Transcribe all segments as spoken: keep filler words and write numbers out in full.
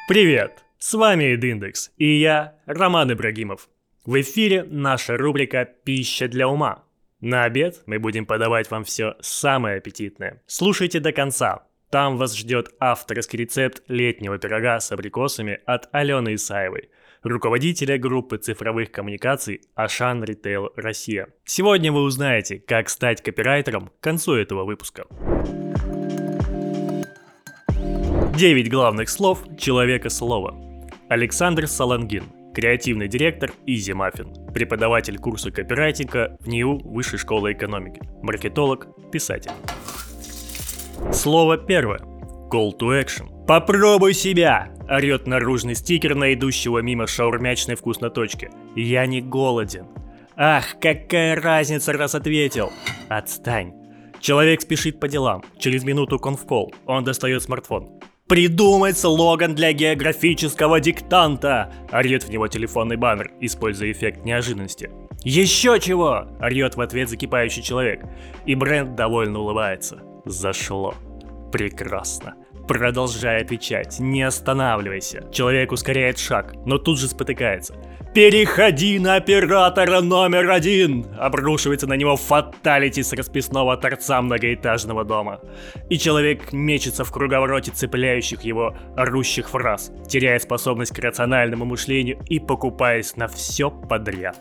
Привет! С вами Идиндекс, и я, Роман Ибрагимов. В эфире наша рубрика «Пища для ума». На обед мы будем подавать вам все самое аппетитное. Слушайте до конца. Там вас ждет авторский рецепт летнего пирога с абрикосами от Алены Исаевой, руководителя группы цифровых коммуникаций Ашан Ритейл Россия. Сегодня вы узнаете, как стать копирайтером к концу этого выпуска. девять главных слов человека слова. Александр Салангин, креативный директор Easy Muffin, преподаватель курса копирайтинга в НИУ Высшей школы экономики, маркетолог, писатель. Слово первое. Call to action. «Попробуй себя!» – орет наружный стикер на идущего мимо шаурмячной вкусноточки. «Я не голоден». «Ах, какая разница, раз ответил!» «Отстань!» Человек спешит по делам. Через минуту конфкол. Он достает смартфон. «Придумай слоган для географического диктанта!» – орет в него телефонный баннер, используя эффект неожиданности. «Еще чего!» – орет в ответ закипающий человек. И бренд довольно улыбается. Зашло. Прекрасно. Продолжай отвечать, не останавливайся. Человек ускоряет шаг, но тут же спотыкается. «Переходи на оператора номер один!» Обрушивается на него фаталити с расписного торца многоэтажного дома. И человек мечется в круговороте цепляющих его орущих фраз, теряя способность к рациональному мышлению и покупаясь на все подряд.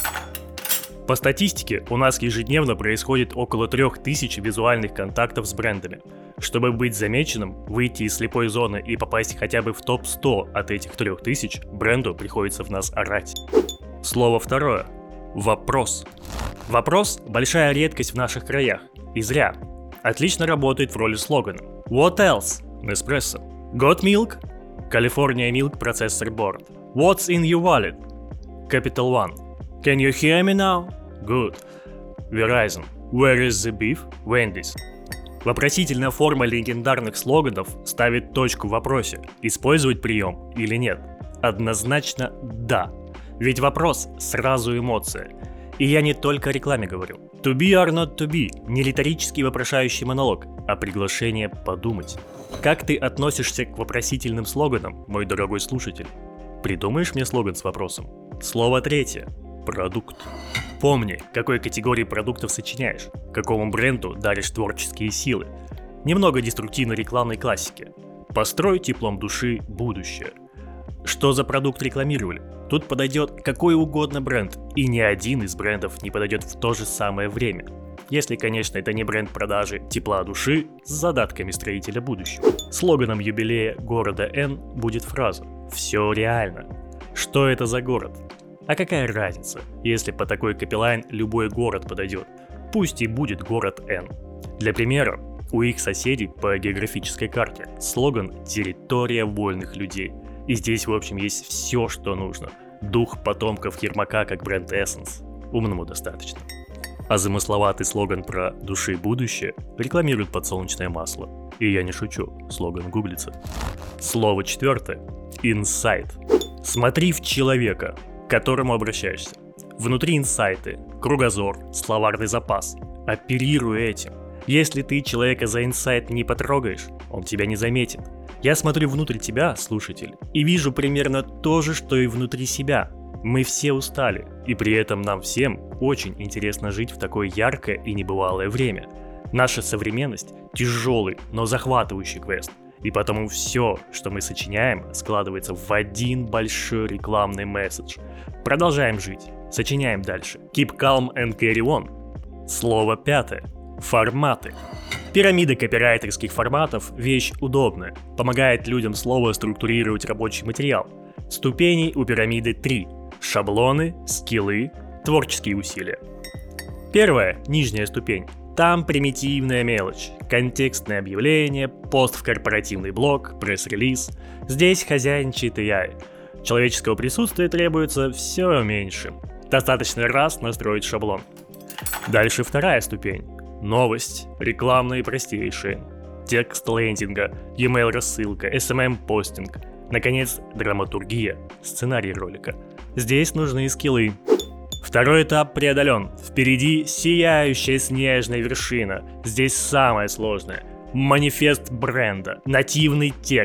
По статистике, у нас ежедневно происходит около трех тысяч визуальных контактов с брендами. Чтобы быть замеченным, выйти из слепой зоны и попасть хотя бы в топ сто от этих трех тысяч, бренду приходится в нас орать. Слово второе. Вопрос. Вопрос – большая редкость в наших краях. И зря. Отлично работает в роли слогана. What else? Nespresso. Got milk? California Milk Processor Board. What's in your wallet? Capital One. Can you hear me now? Good. Verizon. Where is the beef? Wendy's. Вопросительная форма легендарных слоганов ставит точку в вопросе, использовать прием или нет. Однозначно да. Ведь вопрос сразу эмоция. И я не только о рекламе говорю. To be or not to be – не риторический вопрошающий монолог, а приглашение подумать. Как ты относишься к вопросительным слоганам, мой дорогой слушатель? Придумаешь мне слоган с вопросом? Слово третье. Продукт. Помни, какой категории продуктов сочиняешь, какому бренду даришь творческие силы. Немного деструктивной рекламной классики. Построй теплом души будущее. Что за продукт рекламировали? Тут подойдет какой угодно бренд, и ни один из брендов не подойдет в то же самое время. Если, конечно, это не бренд продажи тепла души с задатками строителя будущего. Слоганом юбилея города N будет фраза «Все реально». Что это за город? А какая разница, если по такой копилайн любой город подойдет? Пусть и будет город N. Для примера, у их соседей по географической карте слоган «Территория вольных людей». И здесь, в общем, есть все, что нужно. Дух потомков Ермака как бренд Essence. Умному достаточно. А замысловатый слоган про души будущее рекламирует подсолнечное масло. И я не шучу, слоган гуглится. Слово четвертое. Инсайт. Смотри в человека, к которому обращаешься. Внутри инсайты, кругозор, словарный запас. Оперируй этим. Если ты человека за инсайт не потрогаешь, он тебя не заметит. Я смотрю внутрь тебя, слушатель, и вижу примерно то же, что и внутри себя. Мы все устали, и при этом нам всем очень интересно жить в такое яркое и небывалое время. Наша современность – тяжелый, но захватывающий квест. И потому все, что мы сочиняем, складывается в один большой рекламный месседж. Продолжаем жить, сочиняем дальше. Keep calm and carry on. Слово пятое. Форматы. Пирамида копирайтерских форматов – вещь удобная, помогает людям слово структурировать рабочий материал. Ступеней у пирамиды три. Шаблоны, скиллы, творческие усилия. Первая, нижняя ступень. Там примитивная мелочь, контекстное объявление, пост в корпоративный блог, пресс-релиз. Здесь хозяйничает эй ай. Человеческого присутствия требуется все меньше. Достаточно раз настроить шаблон. Дальше вторая ступень. Новость, рекламные простейшие. Текст лендинга, e-mail рассылка, эс эм эм-постинг. Наконец, драматургия, сценарий ролика. Здесь нужны скиллы. Второй этап преодолен. Впереди сияющая снежная вершина. Здесь самое сложное. Манифест бренда, нативный текст,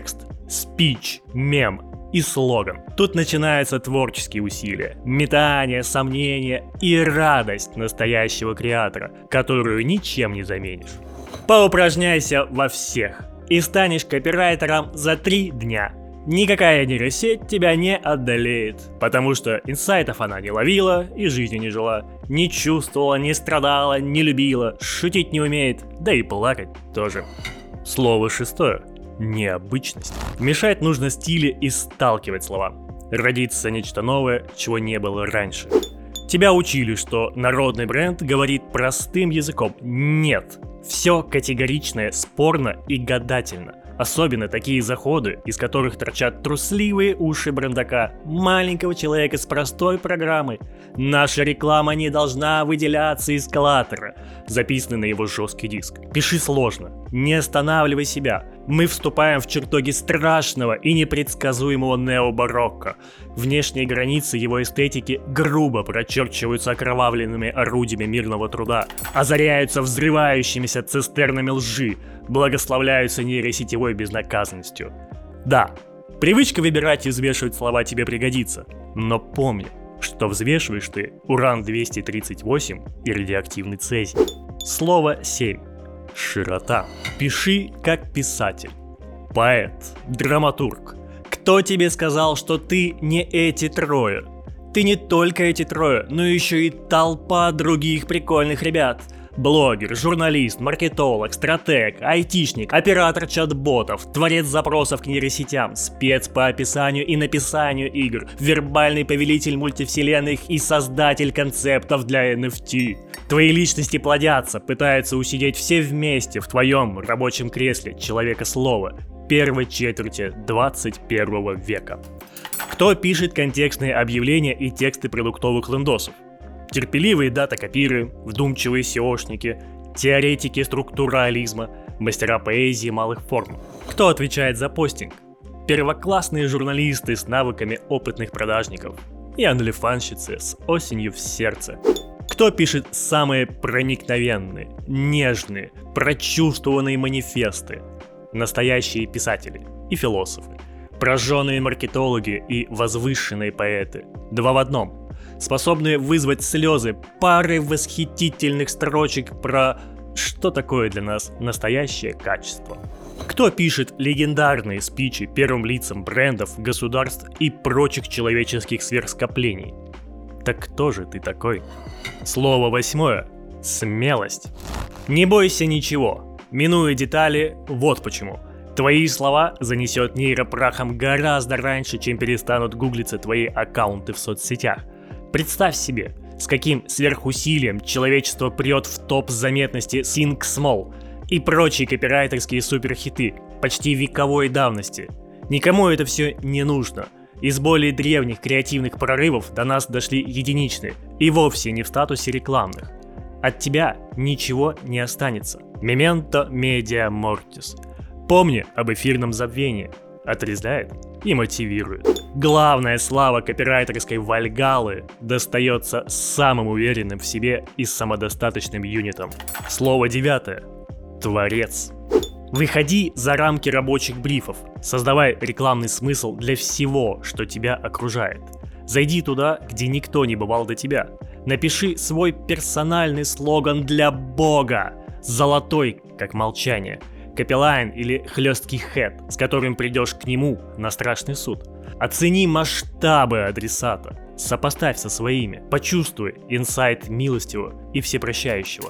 спич, мем и слоган. Тут начинаются творческие усилия, метания, сомнения и радость настоящего креатора, которую ничем не заменишь. Поупражняйся во всех и станешь копирайтером за три дня. Никакая нейросеть тебя не одолеет, потому что инсайтов она не ловила и жизни не жила, не чувствовала, не страдала, не любила, шутить не умеет, да и плакать тоже. Слово шестое. Необычность. Мешать нужно стиле и сталкивать слова. Родится нечто новое, чего не было раньше. Тебя учили, что народный бренд говорит простым языком. Нет. Все категоричное, спорно и гадательно. Особенно такие заходы, из которых торчат трусливые уши брендака, маленького человека с простой программой. Наша реклама не должна выделяться из эскалатора, записанный на его жесткий диск. Пиши сложно, не останавливай себя. Мы вступаем в чертоги страшного и непредсказуемого необарокко. Внешние границы его эстетики грубо прочерчиваются окровавленными орудиями мирного труда, озаряются взрывающимися цистернами лжи, благословляются нейросетевой безнаказанностью. Да, привычка выбирать и взвешивать слова тебе пригодится, но помни, что взвешиваешь ты уран двести тридцать восемь и радиоактивный цезий. Слово семь. Широта. Пиши как писатель, поэт, драматург. Кто тебе сказал, что ты не эти трое? Ты не только эти трое, но еще и толпа других прикольных ребят. Блогер, журналист, маркетолог, стратег, айтишник, оператор чат-ботов, творец запросов к нейросетям, спец по описанию и написанию игр, вербальный повелитель мультивселенных и создатель концептов для эн эф ти. Твои личности плодятся, пытаются усидеть все вместе в твоем рабочем кресле человека-слова первой четверти двадцать первого века. Кто пишет контекстные объявления и тексты продуктовых лендосов? Терпеливые дата-копиры, вдумчивые сеошники, теоретики структурализма, мастера поэзии малых форм. Кто отвечает за постинг? Первоклассные журналисты с навыками опытных продажников и онлифанщицы с осенью в сердце. Кто пишет самые проникновенные, нежные, прочувствованные манифесты? Настоящие писатели и философы, прожженные маркетологи и возвышенные поэты. Два в одном. Способные вызвать слезы пары восхитительных строчек про что такое для нас настоящее качество. Кто пишет легендарные спичи первым лицам брендов, государств и прочих человеческих сверхскоплений? Так кто же ты такой? Слово восьмое. Смелость. Не бойся ничего. Минуя детали, вот почему. Твои слова занесет нейропрахом гораздо раньше, чем перестанут гуглиться твои аккаунты в соцсетях. Представь себе, с каким сверхусилием человечество прет в топ заметности Think Small и прочие копирайтерские суперхиты почти вековой давности. Никому это все не нужно. Из более древних креативных прорывов до нас дошли единичные и вовсе не в статусе рекламных. От тебя ничего не останется. Memento media mortis. Помни об эфирном забвении. Отрезвляет и мотивирует. Главная слава копирайтерской вальгаллы достается самым уверенным в себе и самодостаточным юнитам. Слово девятое. Творец. Выходи за рамки рабочих брифов, создавай рекламный смысл для всего, что тебя окружает. Зайди туда, где никто не бывал до тебя. Напиши свой персональный слоган для Бога, золотой, как молчание. Копилайн или хлесткий хэт, с которым придешь к нему на страшный суд. Оцени масштабы адресата, сопоставь со своими, почувствуй инсайт милостивого и всепрощающего.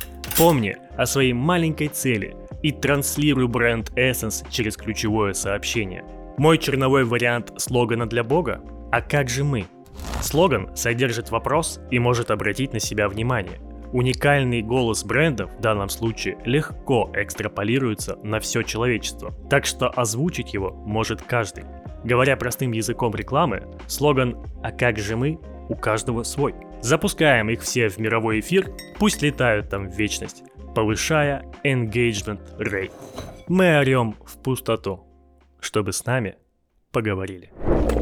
Помни о своей маленькой цели и транслируй бренд Essence через ключевое сообщение. Мой черновой вариант слогана для Бога? А как же мы? Слоган содержит вопрос и может обратить на себя внимание. Уникальный голос бренда в данном случае легко экстраполируется на все человечество, так что озвучить его может каждый. Говоря простым языком рекламы, слоган «А как же мы?» у каждого свой. Запускаем их все в мировой эфир, пусть летают там в вечность, повышая engagement rate. Мы орем в пустоту, чтобы с нами поговорили.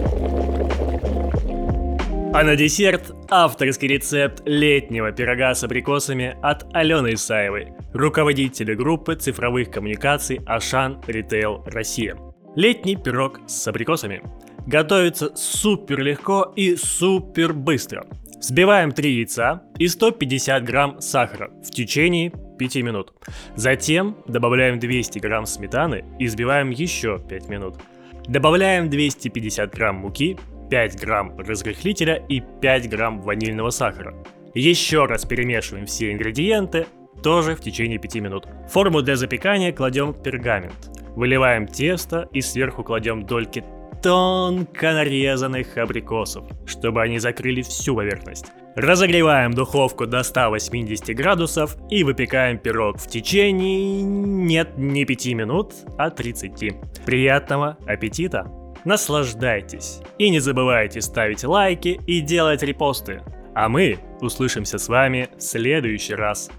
А на десерт авторский рецепт летнего пирога с абрикосами от Алены Исаевой, руководителя группы цифровых коммуникаций Ашан Retail Россия. Летний пирог с абрикосами. Готовится супер легко и супер быстро. Взбиваем три яйца и сто пятьдесят грамм сахара в течение пяти минут. Затем добавляем двести грамм сметаны и взбиваем еще пять минут. Добавляем двести пятьдесят грамм муки, пять грамм разрыхлителя и пять грамм ванильного сахара. Еще раз перемешиваем все ингредиенты, тоже в течение пяти минут. В форму для запекания кладем пергамент. Выливаем тесто и сверху кладем дольки тонко нарезанных абрикосов, чтобы они закрыли всю поверхность. Разогреваем духовку до ста восьмидесяти градусов и выпекаем пирог в течение, нет, не пяти минут, а тридцати. Приятного аппетита! Наслаждайтесь! И не забывайте ставить лайки и делать репосты. А мы услышимся с вами в следующий раз.